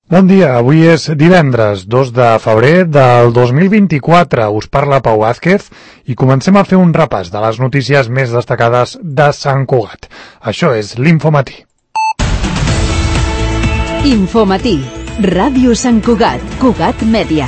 Bon dia, avui és divendres 2 de febrer del 2024. Us parla Pau Vázquez i comencem a fer un repàs de les notícies més destacades de Sant Cugat. Això és l'Infomatí. Infomatí, Ràdio Sant Cugat, Cugat Mèdia.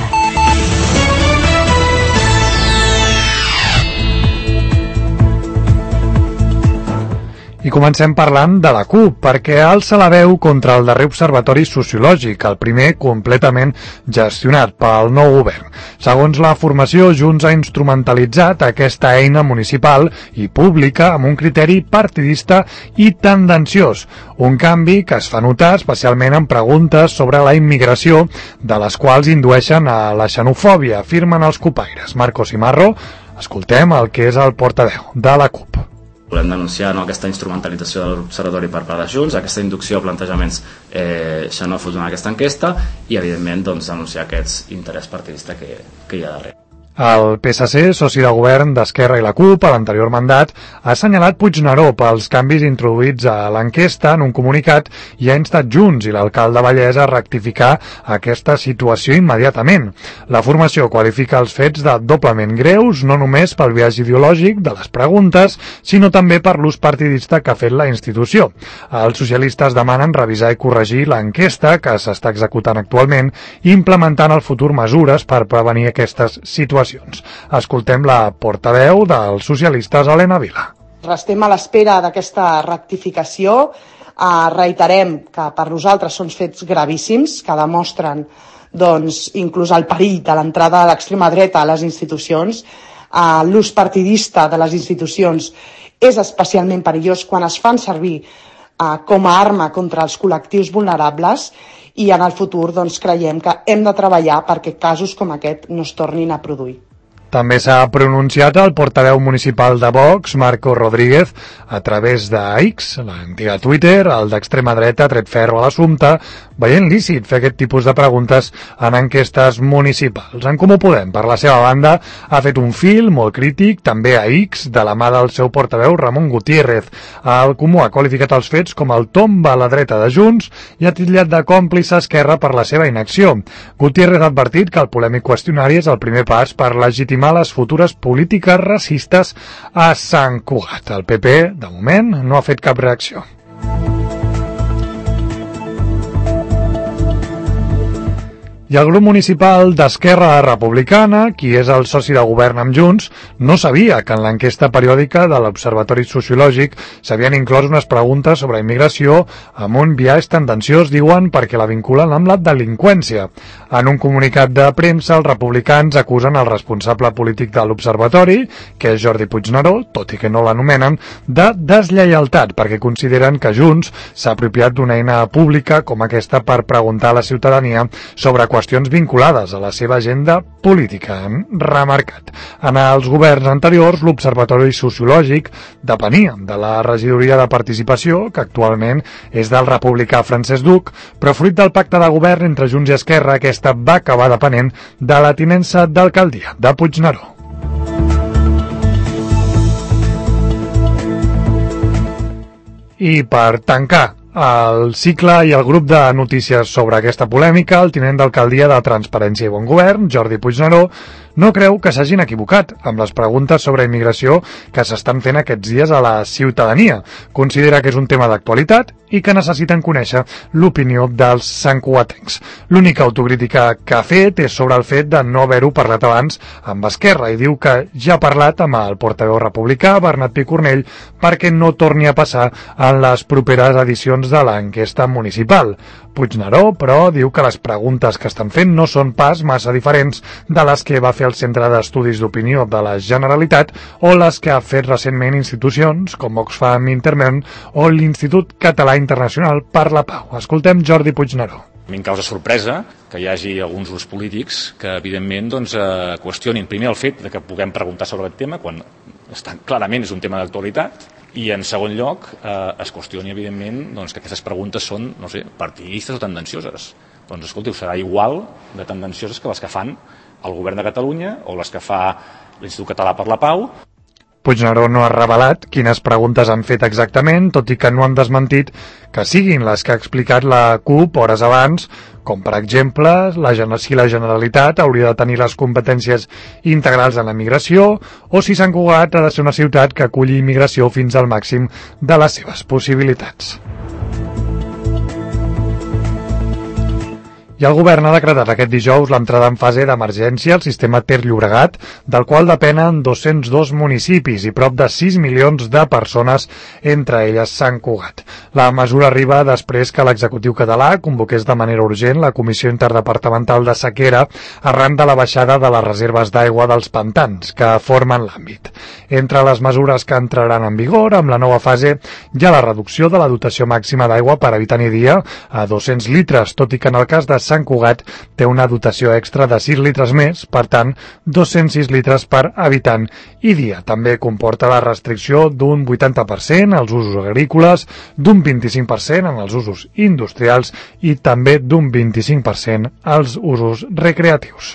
I comencem parlant de la CUP, perquè alça la veu contra el darrer observatori sociològic, el primer completament gestionat pel nou govern. Segons la formació, Junts ha instrumentalitzat aquesta eina municipal i pública amb un criteri partidista i tendenciós, un canvi que es fa notar especialment en preguntes sobre la immigració, de les quals indueixen a la xenofòbia, afirmen els cupaires. Marco Simarro, escoltem el que és el portaveu de la CUP. Volem denunciar aquesta instrumentalització de l'Observatori per part de Junts, aquesta inducció a plantejaments xenòfobs en aquesta enquesta i, evidentment, denunciar aquest interès partidista que hi ha darrere. El PSC, soci de govern d'Esquerra i la CUP, a l'anterior mandat, ha assenyalat Puigneró pels canvis introduïts a l'enquesta en un comunicat i ha instat Junts i l'alcalde Vallès a rectificar aquesta situació immediatament. La formació qualifica els fets de doblement greus, no només pel biaix ideològic de les preguntes, sinó també per l'ús partidista que ha fet la institució. Els socialistes demanen revisar i corregir l'enquesta que s'està executant actualment i implementar en el futur mesures per prevenir aquestes situacions. Escoltem la portaveu dels socialistes, Helena Vila. Restem a l'espera d'aquesta rectificació. Reiterem que per nosaltres són fets gravíssims que demostren inclús el perill de l'entrada de l'extrema dreta a les institucions. L'ús partidista de les institucions és especialment perillós quan es fan servir com a arma contra els col·lectius vulnerables i en el futur creiem que hem de treballar perquè casos com aquest no es tornin a produir. També s'ha pronunciat el portaveu municipal de Vox, Marco Rodríguez, a través de X, l'antiga Twitter, el d'extrema dreta, tret ferro a l'assumpte, veient lícit fer aquest tipus de preguntes en enquestes municipals. En Comú Podem, per la seva banda, ha fet un fil molt crític, també a X, de la mà del seu portaveu Ramon Gutiérrez. El Comú ha qualificat els fets com el tomba a la dreta de Junts i ha titllat de còmplice Esquerra per la seva inacció. Gutiérrez ha advertit que el polèmic qüestionari és el primer pas per legitimar les futures polítiques racistes a Sant Cugat. El PP, de moment, no ha fet cap reacció. I el grup municipal d'Esquerra Republicana, qui és el soci de govern amb Junts, no sabia que en l'enquesta periòdica de l'Observatori Sociològic s'havien inclòs unes preguntes sobre immigració amb un biaix tendenciós, diuen, perquè la vinculen amb la delinqüència. En un comunicat de premsa, els republicans acusen el responsable polític de l'Observatori, que és Jordi Puigneró, tot i que no l'anomenen, de deslleialtat, perquè consideren que Junts s'ha apropiat d'una eina pública com aquesta per preguntar a la ciutadania sobre qüestions vinculades a la seva agenda política, han remarcat. En els governs anteriors, l'Observatori Sociològic depenia de la regidoria de participació, que actualment és del republicà Francesc Duc, però fruit del pacte de govern entre Junts i Esquerra, aquesta va acabar depenent de la tinença d'alcaldia de Puigneró. I per tancar el cicle i el grup de notícies sobre aquesta polèmica, el tinent d'alcaldia de Transparència i Bon Govern, Jordi Puigneró, no creu que s'hagin equivocat amb les preguntes sobre immigració que s'estan fent aquests dies a la ciutadania. Considera que és un tema d'actualitat i que necessiten conèixer l'opinió dels santcugatencs. L'única autocrítica que ha fet és sobre el fet de no haver-ho parlat abans amb Esquerra i diu que ja ha parlat amb el portaveu republicà, Bernat Picornell, perquè no torni a passar en les properes edicions de l'enquesta municipal. Puigneró, però, diu que les preguntes que estan fent no són pas massa diferents de les que va fer el Centre d'Estudis d'Opinió de la Generalitat o les que ha fet recentment institucions com Oxfam Interment o l'Institut Català Internacional per la Pau. Escoltem Jordi Puigneró. A mi em causa sorpresa que hi hagi alguns grups polítics que, evidentment, qüestionin primer el fet de que puguem preguntar sobre aquest tema, quan clarament és un tema d'actualitat, i, en segon lloc, es qüestioni, evidentment, que aquestes preguntes són, no sé, partidistes o tendencioses. Doncs, escolti, serà igual de tendencioses que les que fan el govern de Catalunya o les que fa l'Institut Català per la Pau. Puigneró no ha revelat quines preguntes han fet exactament, tot i que no han desmentit que siguin les que ha explicat la CUP hores abans, com per exemple si la Generalitat hauria de tenir les competències integrals en la migració o si Sant Cugat ha de ser una ciutat que aculli immigració fins al màxim de les seves possibilitats. I el govern ha decretat aquest dijous l'entrada en fase d'emergència al sistema Ter-Llobregat, del qual depenen 202 municipis i prop de 6 milions de persones, entre elles Sant Cugat. La mesura arriba després que l'executiu català convoqués de manera urgent la Comissió Interdepartamental de Sequera arran de la baixada de les reserves d'aigua dels pantans que formen l'àmbit. Entre les mesures que entraran en vigor amb la nova fase hi ha la reducció de la dotació màxima d'aigua per habitant i dia a 200 litres, tot i que en el cas de Sant Cugat té una dotació extra de 6 litres més, per tant, 206 litres per habitant i dia. També comporta la restricció d'un 80% als usos agrícoles, d'un 25% en els usos industrials i també d'un 25% als usos recreatius.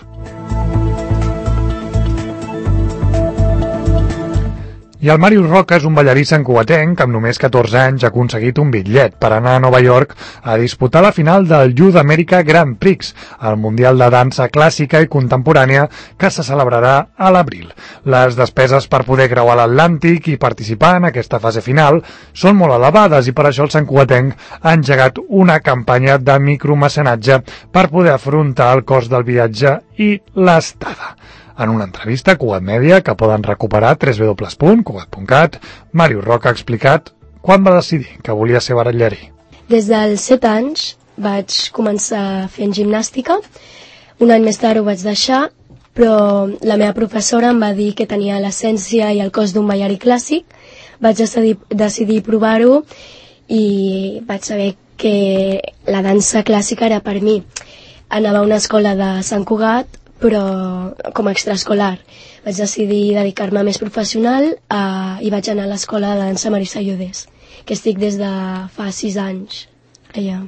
I el Màrius Roca és un ballarí santcugatenc que amb només 14 anys ha aconseguit un bitllet per anar a Nova York a disputar la final del Youth America Grand Prix, el Mundial de Dansa Clàssica i Contemporània que se celebrarà a l'abril. Les despeses per poder creuar l'Atlàntic i participar en aquesta fase final són molt elevades i per això el santcugatenc ha engegat una campanya de micromecenatge per poder afrontar el cost del viatge i l'estada. En una entrevista a Cugat Mèdia, que poden recuperar a www.cugat.cat, Màrius Roca ha explicat quan va decidir que volia ser ballarí. Des dels 7 anys vaig començar fent gimnàstica. Un any més tard ho vaig deixar, però la meva professora em va dir que tenia l'essència i el cos d'un ballarí clàssic. Vaig decidir provar-ho i vaig saber que la dansa clàssica era per mi. Anava a una escola de Sant Cugat, però com a extraescolar. Vaig decidir dedicar-me més professional i vaig anar a l'escola de dansa Marisa Llodés, que estic des de fa 6 anys allà.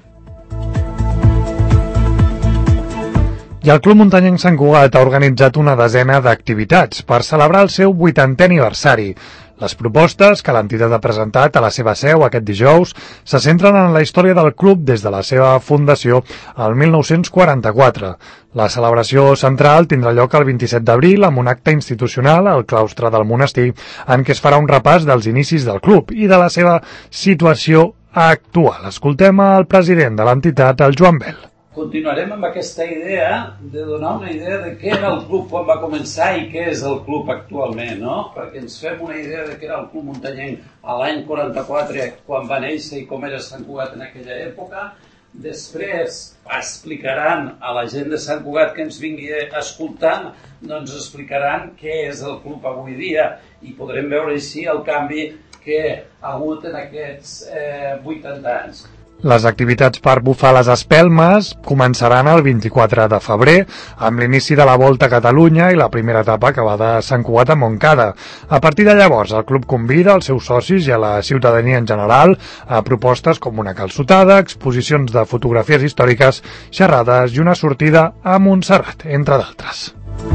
I el Club Muntanyenc Sant Cugat ha organitzat una desena d'activitats per celebrar el seu 80è aniversari. Les propostes que l'entitat ha presentat a la seva seu aquest dijous se centren en la història del club des de la seva fundació al 1944. La celebració central tindrà lloc el 27 d'abril amb un acte institucional al claustre del monestir en què es farà un repàs dels inicis del club i de la seva situació actual. Escoltem al president de l'entitat, el Joan Bel. Continuarem amb aquesta idea de donar una idea de què era el club quan va començar i què és el club actualment, no? Perquè ens fem una idea de què era el Club Muntanyenc a l'any 44 quan va néixer i com era Sant Cugat en aquella època. Després explicaran a la gent de Sant Cugat que ens vingui escoltant, doncs explicaran què és el club avui dia i podrem veure així el canvi que ha hagut en aquests 80 anys. Les activitats per bufar les espelmes començaran el 24 de febrer amb l'inici de la Volta a Catalunya i la primera etapa que va de Sant Cugat a Montcada. A partir de llavors, el club convida els seus socis i a la ciutadania en general a propostes com una calçotada, exposicions de fotografies històriques, xerrades i una sortida a Montserrat, entre d'altres.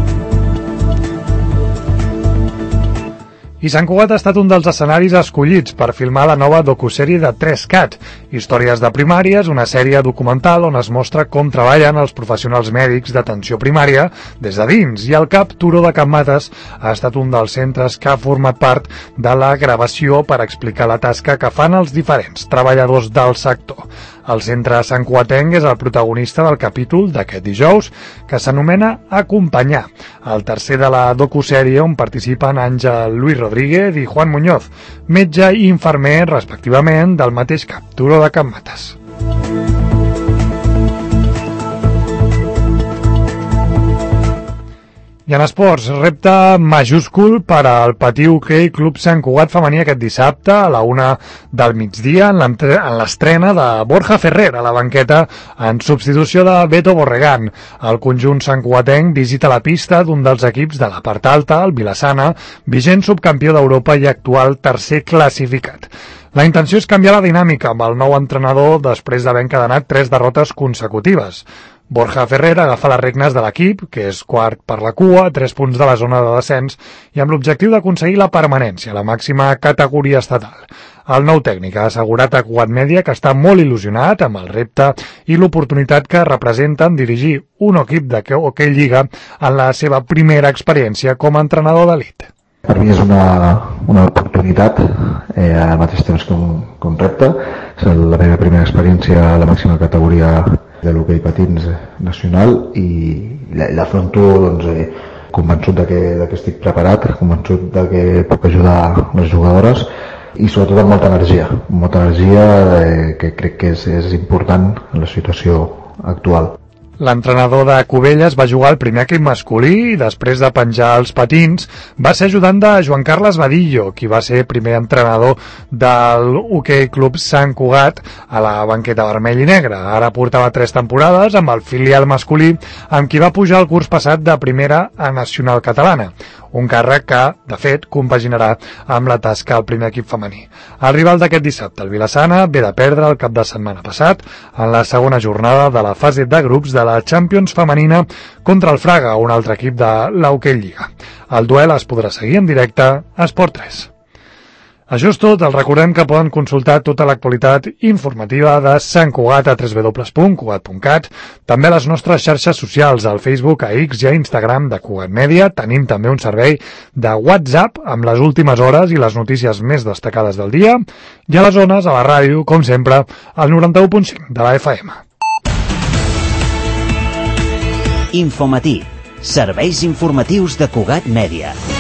I Sant Cugat ha estat un dels escenaris escollits per filmar la nova docusèrie de 3CAT, Històries de Primàries, una sèrie documental on es mostra com treballen els professionals mèdics d'atenció primària des de dins, i el CAP Turó de Can Mates ha estat un dels centres que ha format part de la gravació per explicar la tasca que fan els diferents treballadors del sector. El centre santcugatenc és el protagonista del capítol d'aquest dijous, que s'anomena Acompanyar, el tercer de la docusèrie on participen Àngel Luis Rodríguez i Juan Muñoz, metge i infermer respectivament del mateix CAP Turó de Can Mates. I en esports, repte majúscul per al Patí Hoquei Club Sant Cugat femení aquest dissabte a la 1 del migdia en l'estrena de Borja Ferrer a la banqueta en substitució de Beto Borregán. El conjunt santcugatenc visita la pista d'un dels equips de la part alta, el Vilassana, vigent subcampió d'Europa i actual tercer classificat. La intenció és canviar la dinàmica amb el nou entrenador després d'haver encadenat 3 derrotes consecutives. Borja Ferrer agafa les regnes de l'equip, que és quart per la cua, 3 punts de la zona de descens, i amb l'objectiu d'aconseguir la permanència a la màxima categoria estatal. El nou tècnic ha assegurat a Cugat Mèdia que està molt il·lusionat amb el repte i l'oportunitat que representen dirigir un equip d'hoquei lliga en la seva primera experiència com a entrenador d'elit. Per mi és una oportunitat, al mateix temps que un repte. És la meva primera experiència a la màxima categoria de l'hoquei patins nacional i l'afronto convençut de que estic preparat, convençut de que puc ajudar les jugadores i sobretot amb molta energia que crec que és important en la situació actual. L'entrenador de Cubelles va jugar al primer equip masculí i després de penjar els patins va ser ajudant de Joan Carles Badillo, qui va ser primer entrenador del Hoquei Club Sant Cugat a la banqueta vermell i negra. Ara portava 3 temporades amb el filial masculí, amb qui va pujar el curs passat de primera a nacional catalana. Un càrrec que, de fet, compaginarà amb la tasca al primer equip femení. El rival d'aquest dissabte, el Vilassana, ve de perdre el cap de setmana passat en la segona jornada de la fase de grups de la Champions femenina contra el Fraga, un altre equip de l'Hoquei Lliga. El duel es podrà seguir en directe a Esport 3. Això és tot. Els recordem que poden consultar tota l'actualitat informativa de Sant Cugat a www.cugat.cat, també a les nostres xarxes socials, al Facebook, a X i a Instagram de Cugat Mèdia. Tenim també un servei de WhatsApp amb les últimes hores i les notícies més destacades del dia, i a les zones, a la ràdio, com sempre, al 91.5 de la FM. Infomatí, serveis informatius de Cugat Mèdia.